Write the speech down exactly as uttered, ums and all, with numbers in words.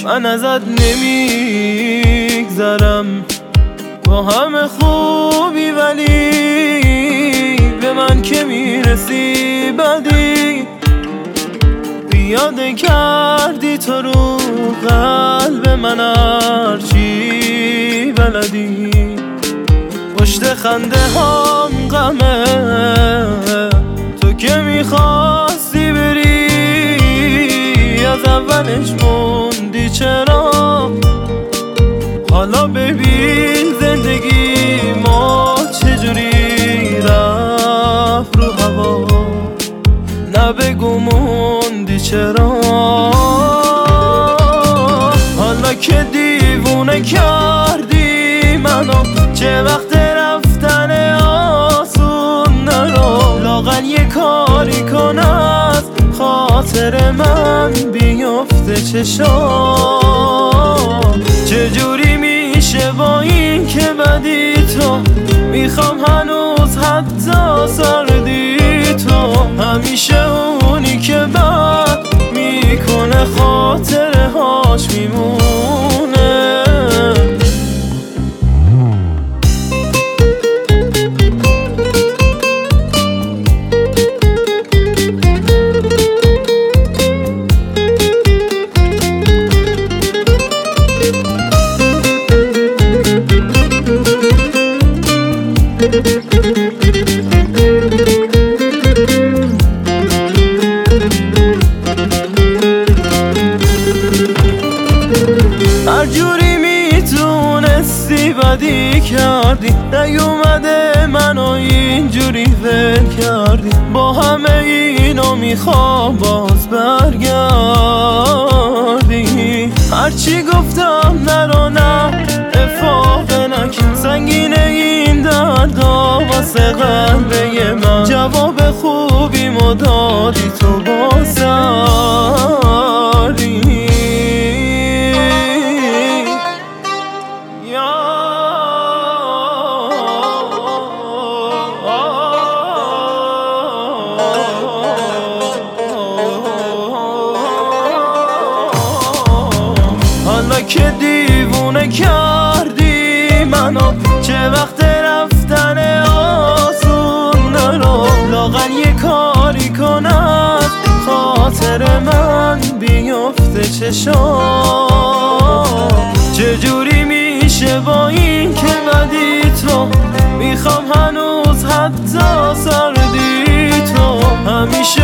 من ازت نمیگذرم با همه خوبی، ولی به من که میرسی بدی. بیاده کردی تو رو قلب من هرچی بلدی. پشت خنده هم غمه تو که میخواستی بری، از اولش موندی چرا؟ حالا ببین زندگی ما چجوری رفت رو هوا. نه بگو موندی چرا؟ حالا که دیوونه کردی منو، چه وقت رفتن آسون نرو. لااقل یه کاری کن از خاطر من بیفته چشام. چجوری میشه با این که بدی تو؟ میخوام هنوز حتی سردی تو. همیشه اونی که بد میکنه خاطره هاش میمونه. هر جوری میتونستی بدی کردی، نیومده منو اینجوری ول کردی. با همه اینو میخوام باز برگردی. هرچی گفتم نرو نه افاقه نکن، سنگینه این دردا واسه قلبه من. جواب خوبی مدادی تو بازاری. حالا که دیوونه کردی منو، چه وقت رفتن آسون نرو. لااقل یه کاری کن از خاطر من بیفته چشام. چجوری میشه با این که بدی تو؟ میخوام هنوز حتی سردی تو. همیشه